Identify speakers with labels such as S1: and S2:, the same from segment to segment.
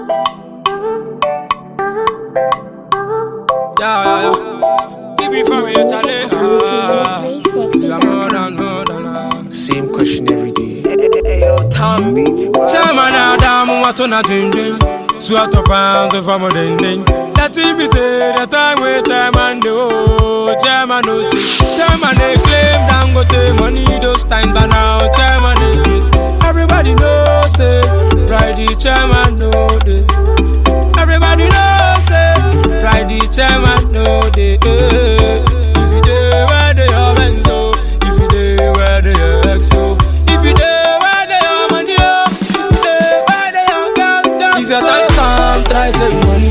S1: Yeah. Give me from your talent.
S2: Same question every day.
S3: Yo, Tom beat.
S1: Chairman Adam, what on a ding. Sweat up pounds of a modern ding. That thing be said, the time where chairman do. Chairman no see. Chairman they claim Dangote money those times, but now chairman they grace. Everybody knows it. Right, the chairman know it. Everybody knows it. Right, the chairman know it. If you dey where they are benzo, if you dey where they are exo, if you dey where they are money, if you dey where they are girls, if your time come, try save money.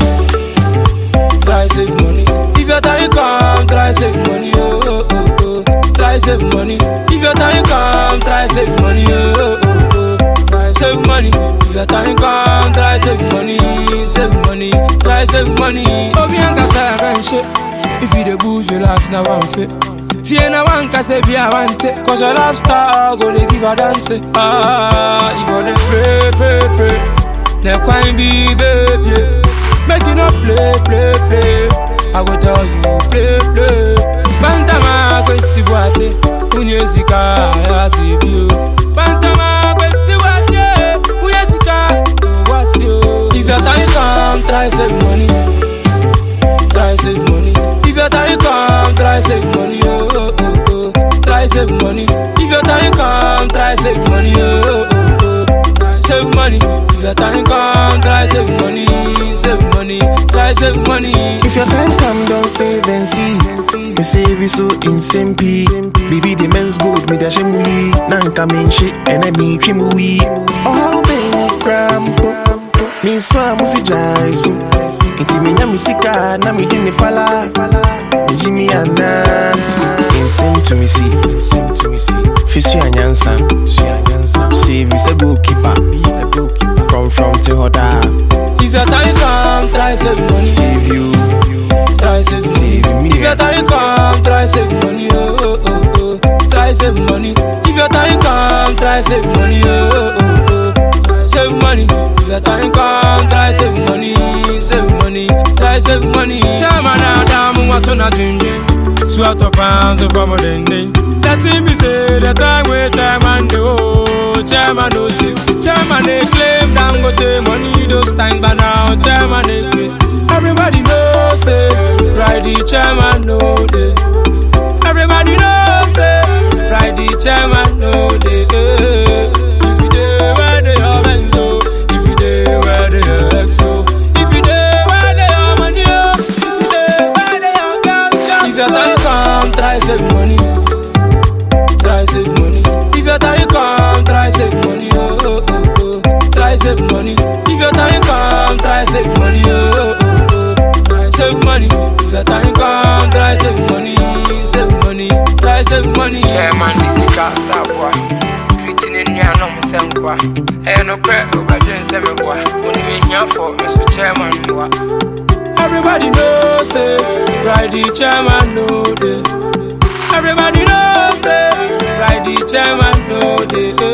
S1: Try save money. If your time come, try save money. Try save money. If your time come, try save money. Try save money. If your time come, try save money. Save money. Try save money. Obianga say I shit. If you the booze, relax now one fit. Tiena one can say be I want it. Cause your love star go they give a dance. If you the pray. Now quite be baby. Make you not play. I go tell you play. Bantama go see watch it. Unyesika I see you. Bantama go see watch it. Unyesika what's you? If your time come, try save money. Try save money. If your time come, try save money. Try save money. If your time come, try save money. Try save money. If your time come, try save money. Save money. Try save money.
S2: If your time come, don't save and see. Me save you so insane P. Baby the men's good, me dash him we. Nanka mean shit, enemy trim we. Oh how many crampo. Me so musi jaisu. Inti me nya misika, na me dini fala. Jimmy Anna. Insane to me see. Fish you anyansa. Save you say goalkeeper. From to hoda.
S1: If your time come, try save money.
S2: Save you.
S1: Try save
S2: me.
S1: If your time come, try save money. Try save money. If your time come, try save money. Try save money. If your time come, try save money. Save money. Try save money. Chairman Adam, what on a ding. Sweat up pounds of a modern day. That thing be said, the time where chairman do. Chairman no see. Chairman they claim Dangote money those times, but now chairman they grace. Everybody knows it. Right, the chairman know it. Everybody knows it. Right, the chairman know it. If you dey where they are benzo, if you dey where they are exo, if you dey where they are money, if you dey where they are girls. If your time come, try save money. Try save money. If your time come, try save money. Try save money. If your time come, try save money. Try save money. If your time come, try save money. Save money. Try save money.
S3: Chairman, this is Kasabwa. Fitting in your normal Sankwa. And no crack over Jen 7 boy. Only me here for Mr. Chairman.
S1: Everybody knows it. Right, the chairman know it. Everybody knows it. Right, the chairman know it.